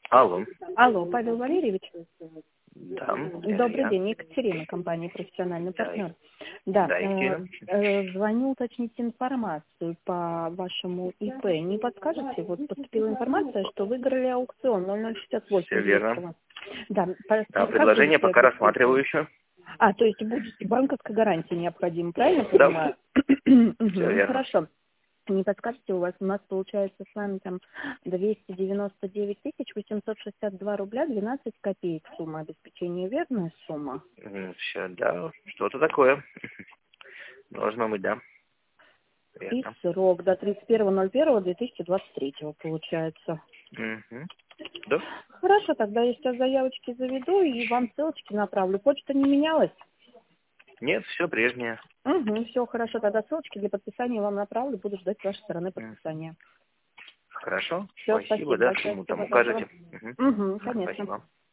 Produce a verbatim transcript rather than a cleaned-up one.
Алло. Алло, Павел Валерьевич. Да, это Добрый я. день, Екатерина, компания «Профессиональный Да, партнер». Да, да, э, Екатерина. э, звоню уточнить информацию по вашему ИП. Не подскажете? Вот поступила информация, что выиграли аукцион ноль ноль шестьдесят Все восемь верно. Левского. Да, по- Да, как предложение будете пока это рассматриваю использовать? еще. А, то есть будет банковская гарантия необходима, правильно Да, понимаю? все Мгм, верно. хорошо. Не подскажете, у вас у нас получается с вами там двести девяносто девять тысяч восемьсот шестьдесят два рубля двенадцать копеек сумма обеспечения, верная сумма? Все, да, что-то такое. Должно быть, да. И Верно. срок до тридцать первого ноль первого две тысячи двадцать третьего получается. Угу. Да? Хорошо, тогда я сейчас заявочки заведу и вам ссылочки направлю. Почта не менялась? Нет, все прежнее. Угу, все хорошо, тогда ссылочки для подписания вам направлю, буду ждать с вашей стороны М. подписания. Хорошо, Все, спасибо, спасибо да, большое, сумму там всего доброго. укажете. Угу. Угу, конечно. Спасибо.